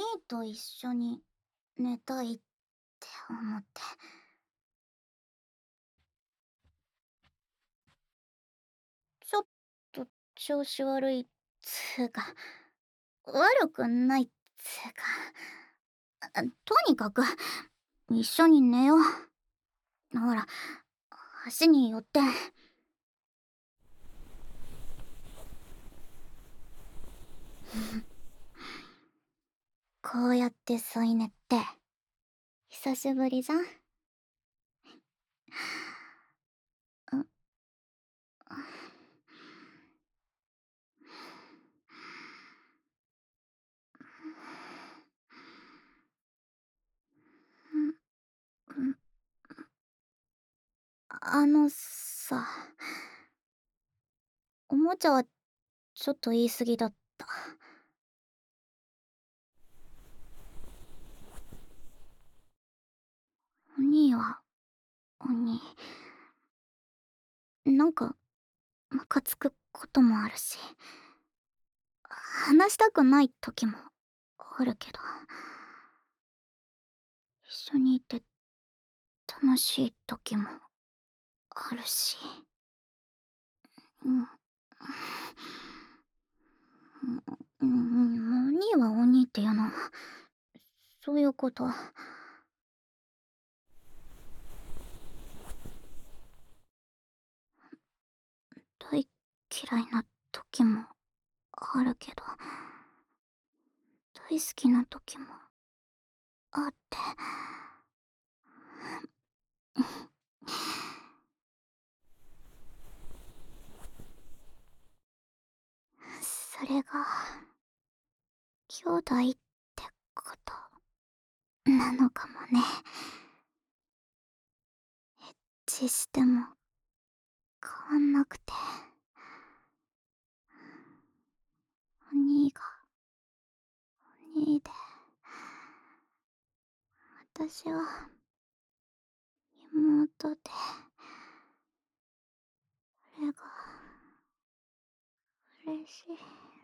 と一緒に寝たいって思って。ちょっと調子悪いっつうか、悪くないっつうか、とにかく一緒に寝よう。ほら、橋に寄って。こうやって添い寝って久しぶりじゃん。あのさ、おもちゃはちょっと言い過ぎだった。お兄はお兄、なんかムカつくこともあるし、話したくない時もあるけど、一緒にいて楽しい時もあるし。うん。うん、お兄はお兄っていうの。そういうこと。大嫌いな時もあるけど、大好きな時もあって。それが兄弟ってことなのかもね。エッチしても変わんなくて、お兄がお兄で、私は妹で、それが嬉しい。